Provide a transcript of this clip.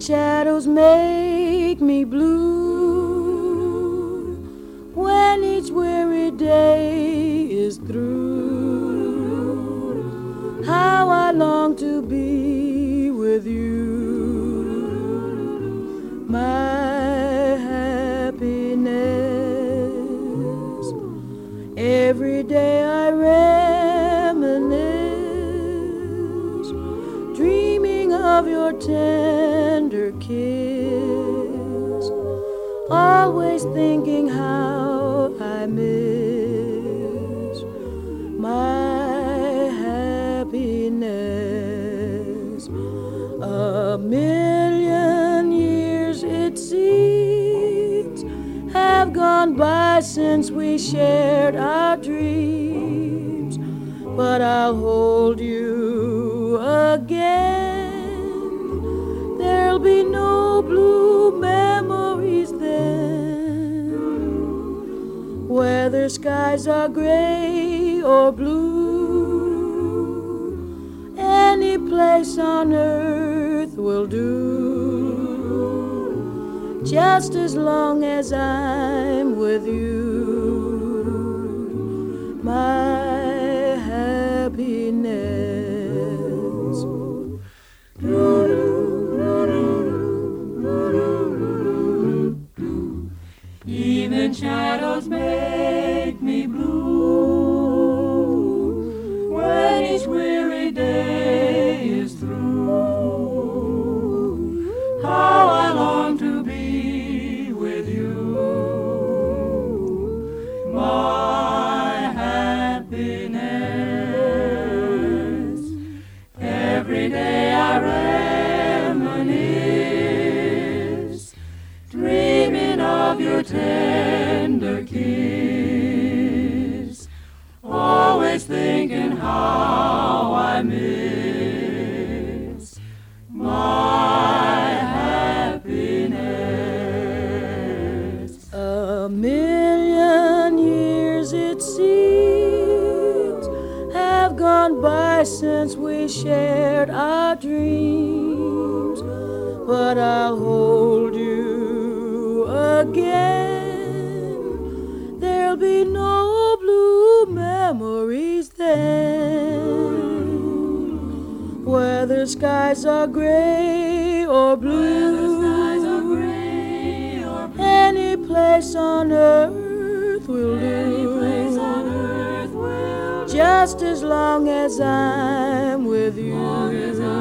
shadows make me blue when each weary day is through. How I long to be with you, my happiness. Every day I reminisce, dreaming of your tender kiss, always thinking how I miss my happiness. A million years it seems have gone by since we shared our dreams, but I'll hold you again. There'll be no blue memories then, whether skies are gray or blue. Any place on earth will do, just as long as I'm with you, my happiness. Even shadows make me blue when each weary day is through. How I long to be with you, my happiness. Every day I reminisce, dreaming of your tender kiss, always thinking how I miss my happiness. A million years it seems have gone by since we shared our dreams, but I'll hold you again. There'll be no blue memories then, whether skies are gray or blue. Any place on earth will do, just as long as I'm with you.